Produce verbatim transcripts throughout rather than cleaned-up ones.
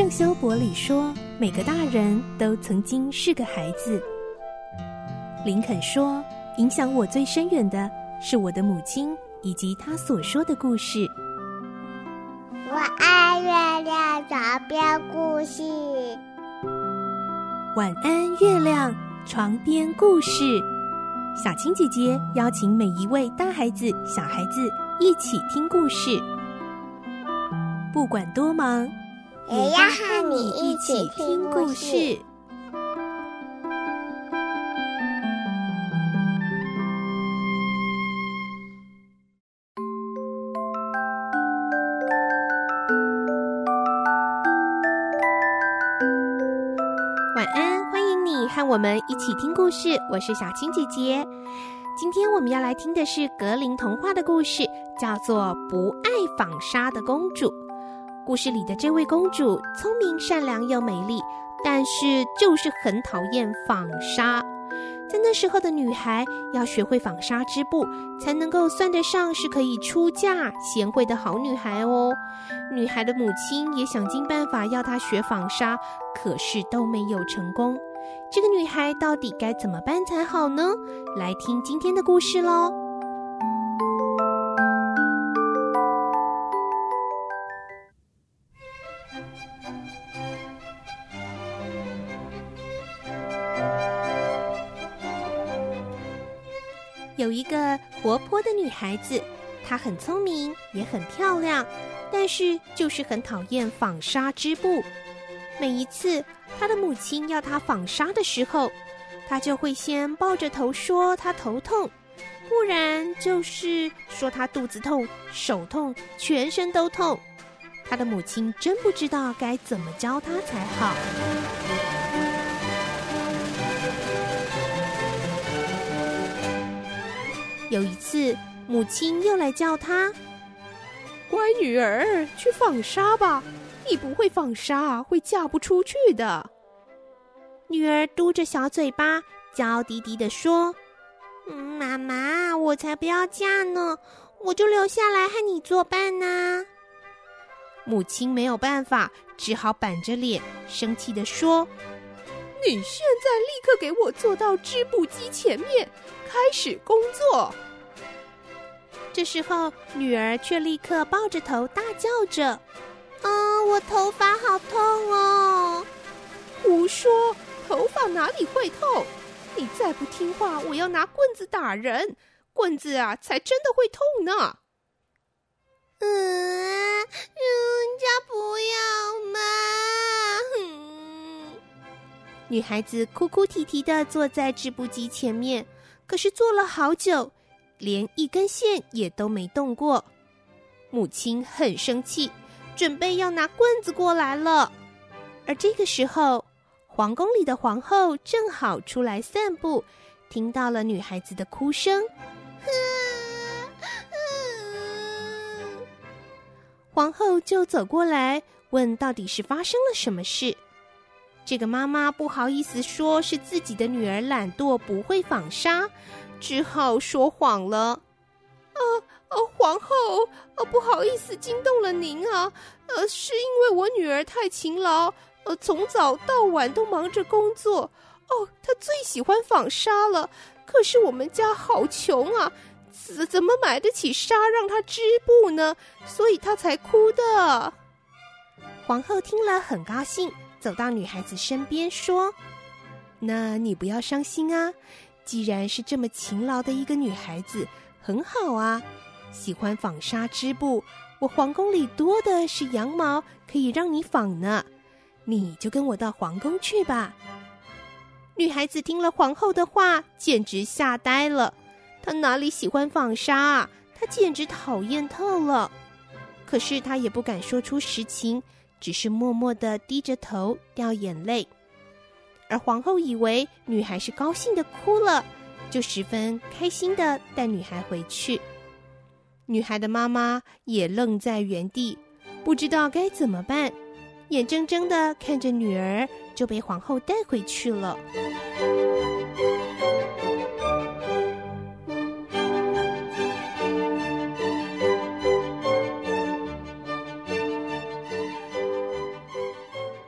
圣修伯里说，每个大人都曾经是个孩子。林肯说，影响我最深远的是我的母亲以及她所说的故事。 我爱月亮床边故事。 晚安，月亮床边故事。小青姐姐邀请每一位大孩子、小孩子一起听故事，不管多忙， 也要和你一起听故事。 晚安，欢迎你和我们一起听故事，我是小青姐姐。今天我们要来听的是格林童话的故事，叫做《不爱纺纱的公主》。故事里的这位公主聪明、善良又美丽，但是就是很讨厌纺纱。在那时候的女孩要学会纺纱织布，才能够算得上是可以出嫁贤惠的好女孩哦。女孩的母亲也想尽办法要她学纺纱，可是都没有成功。这个女孩到底该怎么办才好呢？来听今天的故事咯。有一个活泼的女孩子，她很聪明，也很漂亮，但是就是很讨厌纺纱织布。每一次她的母亲要她纺纱的时候，她就会先抱着头说她头痛，不然就是说她肚子痛、手痛、全身都痛。她的母亲真不知道该怎么教她才好。有一次，母亲又来叫她：“ 乖女儿，去纺纱吧，你不会纺纱，会嫁不出去的。” 女儿嘟着小嘴巴，娇滴滴地说：“嗯，妈妈，我才不要嫁呢，我就留下来和你作伴呢。”母亲没有办法，只好板着脸，生气地说：“ 你现在立刻给我坐到织布机前面，开始工作。” 这时候，女儿却立刻抱着头大叫着：“啊，我头发好痛哦！” 胡说，头发哪里会痛？你再不听话，我要拿棍子打人，棍子啊，才真的会痛呢。 嗯，人家不要嘛。嗯、 女孩子哭哭啼啼地坐在织布机前面，可是坐了好久，连一根线也都没动过。母亲很生气，准备要拿棍子过来了。而这个时候，皇宫里的皇后正好出来散步，听到了女孩子的哭声。皇后就走过来，问到底是发生了什么事。这个妈妈不好意思说是自己的女儿懒惰，不会纺纱，只好说谎了。 呃呃，皇后，呃，不好意思惊动了您啊，呃，是因为我女儿太勤劳，呃，从早到晚都忙着工作。哦，她最喜欢纺纱了，可是我们家好穷啊，怎怎么买得起纱让她织布呢？所以她才哭的。 皇后听了很高兴，走到女孩子身边说：“那你不要伤心啊，既然是这么勤劳的一个女孩子，很好啊。喜欢纺纱织布，我皇宫里多的是羊毛，可以让你纺呢。你就跟我到皇宫去吧。”女孩子听了皇后的话，简直吓呆了。她哪里喜欢纺纱啊？她简直讨厌透了。可是她也不敢说出实情，只是默默地低着头掉眼泪。而皇后以为女孩是高兴地哭了，就十分开心地带女孩回去。女孩的妈妈也愣在原地，不知道该怎么办，眼睁睁地看着女儿就被皇后带回去了。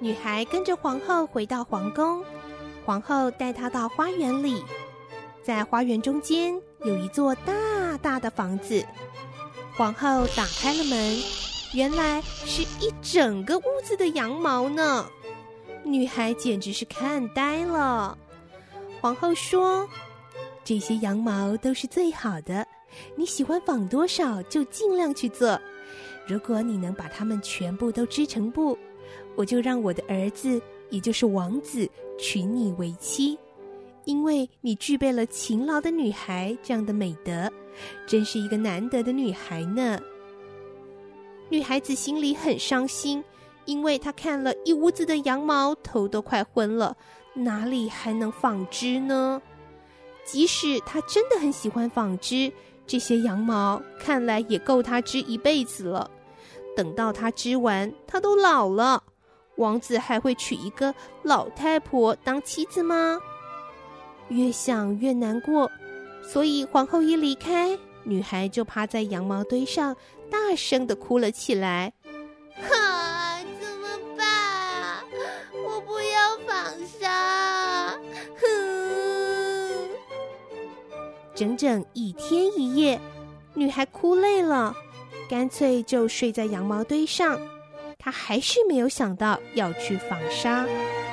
女孩跟着皇后回到皇宫，皇后带她到花园里，在花园中间有一座大大的房子。皇后打开了门，原来是一整个屋子的羊毛呢。女孩简直是看呆了。皇后说，这些羊毛都是最好的，你喜欢纺多少就尽量去做。如果你能把它们全部都织成布，我就让我的儿子，也就是王子，娶你为妻，因为你具备了勤劳的女孩这样的美德，真是一个难得的女孩呢。女孩子心里很伤心，因为她看了一屋子的羊毛，头都快昏了，哪里还能纺织呢？即使她真的很喜欢纺织，这些羊毛看来也够她织一辈子了。等到她织完，她都老了，王子还会娶一个老太婆当妻子吗？越想越难过，所以皇后一离开，女孩就趴在羊毛堆上，大声地哭了起来。 啊，怎么办？我不要纺纱。哼。 整整一天一夜，女孩哭累了，干脆就睡在羊毛堆上。她还是没有想到要去纺纱。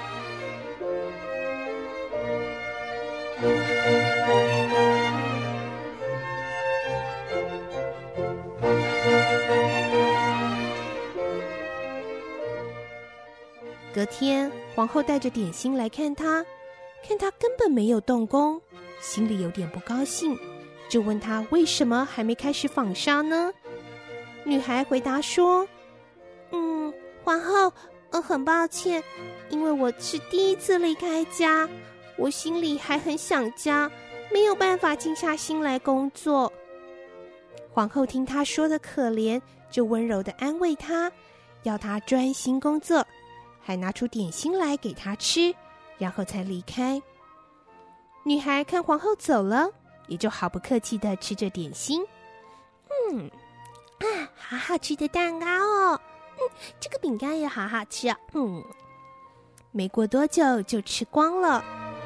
隔天，皇后带着点心来看她，看她根本没有动工，心里有点不高兴，就问她为什么还没开始纺纱呢？女孩回答说，嗯，皇后，呃，很抱歉，因为我是第一次离开家，我心里还很想家，没有办法静下心来工作。皇后听她说的可怜，就温柔地安慰她，要她专心工作，还拿出点心来给她吃，然后才离开。女孩看皇后走了，也就毫不客气地吃着点心。嗯，啊，好好吃的蛋糕哦，嗯，这个饼干也好好吃啊，嗯。没过多久就吃光了。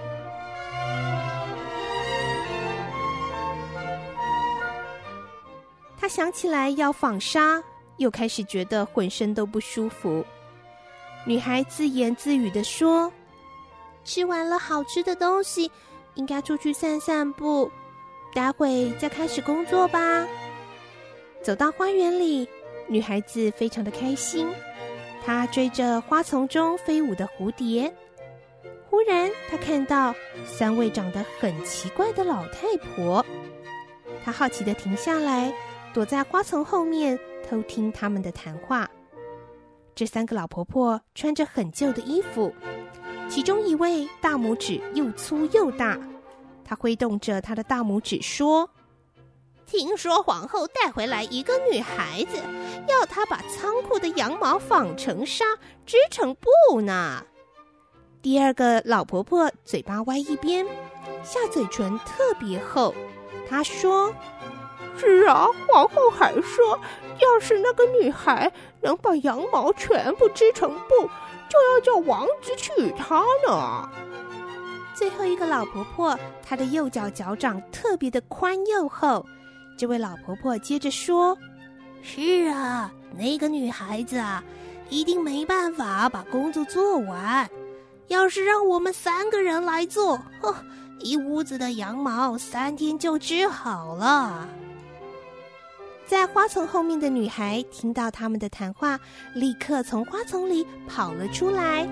她想起来要纺纱，又开始觉得浑身都不舒服。女孩自言自语地说，吃完了好吃的东西，应该出去散散步，待会再开始工作吧。走到花园里，女孩子非常的开心，她追着花丛中飞舞的蝴蝶。忽然她看到三位长得很奇怪的老太婆，她好奇地停下来，躲在花丛后面偷听他们的谈话。这三个老婆婆穿着很旧的衣服，其中一位大拇指又粗又大，她挥动着她的大拇指说，听说皇后带回来一个女孩子，要她把仓库的羊毛纺成纱，织成布呢。第二个老婆婆嘴巴歪一边，下嘴唇特别厚，她说，是啊，皇后还说，要是那个女孩能把羊毛全部织成布，就要叫王子娶她呢。最后一个老婆婆，她的右脚脚掌特别的宽又厚。这位老婆婆接着说，是啊，那个女孩子啊，一定没办法把工作做完。要是让我们三个人来做，哦，一屋子的羊毛三天就织好了。在花丛后面的女孩听到他们的谈话，立刻从花丛里跑了出来。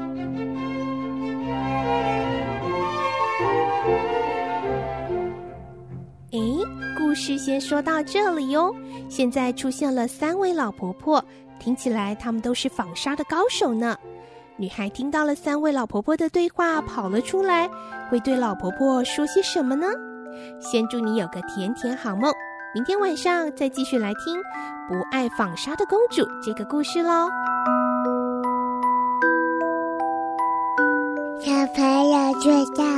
诶，故事先说到这里哟。现在出现了三位老婆婆，听起来她们都是纺纱的高手呢。女孩听到了三位老婆婆的对话，跑了出来，会对老婆婆说些什么呢？先祝你有个甜甜好梦，明天晚上再继续来听《不爱纺纱的公主》这个故事咯。 小朋友睡觉